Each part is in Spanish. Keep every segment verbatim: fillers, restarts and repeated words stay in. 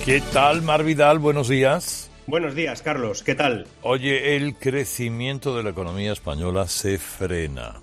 ¿Qué tal, Mar Vidal? Buenos días. Buenos días, Carlos. ¿Qué tal? Oye, el crecimiento de la economía española se frena.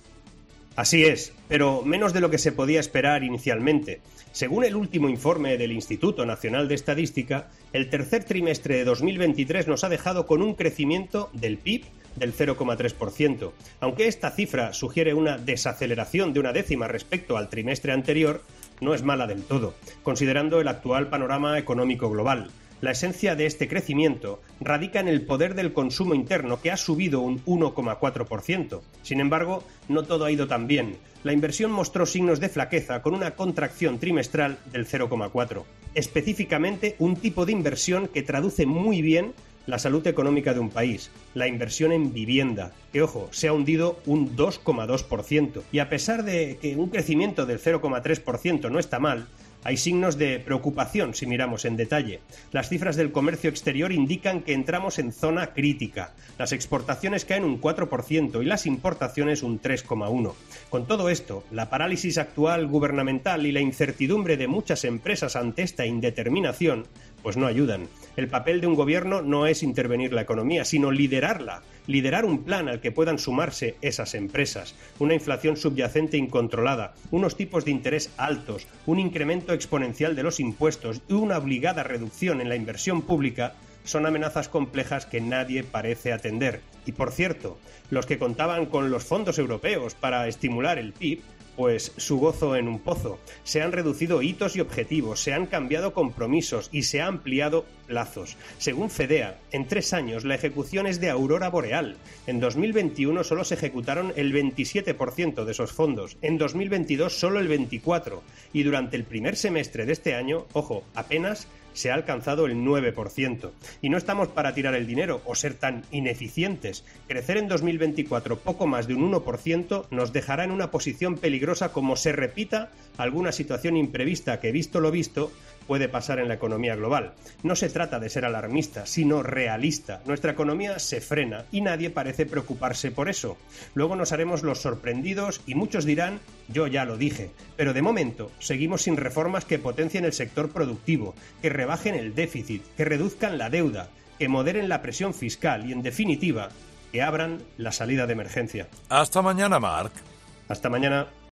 Así es, pero menos de lo que se podía esperar inicialmente. Según el último informe del Instituto Nacional de Estadística, el tercer trimestre de dos mil veintitrés nos ha dejado con un crecimiento del P I B del cero coma tres por ciento. Aunque esta cifra sugiere una desaceleración de una décima respecto al trimestre anterior, no es mala del todo, considerando el actual panorama económico global. La esencia de este crecimiento radica en el poder del consumo interno, que ha subido un uno coma cuatro por ciento. Sin embargo, no todo ha ido tan bien. La inversión mostró signos de flaqueza con una contracción trimestral del cero coma cuatro por ciento. Específicamente, un tipo de inversión que traduce muy bien la salud económica de un país, la inversión en vivienda, que, ojo, se ha hundido un dos coma dos por ciento. Y a pesar de que un crecimiento del cero coma tres por ciento no está mal, hay signos de preocupación si miramos en detalle. Las cifras del comercio exterior indican que entramos en zona crítica. Las exportaciones caen un cuatro por ciento y las importaciones un tres coma uno por ciento. Con todo esto, la parálisis actual gubernamental y la incertidumbre de muchas empresas ante esta indeterminación pues no ayudan. El papel de un gobierno no es intervenir la economía, sino liderarla, liderar un plan al que puedan sumarse esas empresas. Una inflación subyacente incontrolada, unos tipos de interés altos, un incremento exponencial de los impuestos y una obligada reducción en la inversión pública son amenazas complejas que nadie parece atender. Y por cierto, los que contaban con los fondos europeos para estimular el P I B, pues su gozo en un pozo. Se han reducido hitos y objetivos, se han cambiado compromisos y se han ampliado plazos. Según FEDEA, en tres años la ejecución es de aurora boreal. En dos mil veintiuno solo se ejecutaron el veintisiete por ciento de esos fondos, en dos mil veintidós solo el veinticuatro por ciento y durante el primer semestre de este año, ojo, apenas se ha alcanzado el nueve por ciento. Y no estamos para tirar el dinero o ser tan ineficientes. Crecer en dos mil veinticuatro poco más de un uno por ciento nos dejará en una posición peligrosa como se repita alguna situación imprevista que, visto lo visto, puede pasar en la economía global. No se trata de ser alarmista, sino realista. Nuestra economía se frena y nadie parece preocuparse por eso. Luego nos haremos los sorprendidos y muchos dirán, yo ya lo dije. Pero de momento seguimos sin reformas que potencien el sector productivo, que rebajen el déficit, que reduzcan la deuda, que moderen la presión fiscal y, en definitiva, que abran la salida de emergencia. Hasta mañana, Marc. Hasta mañana.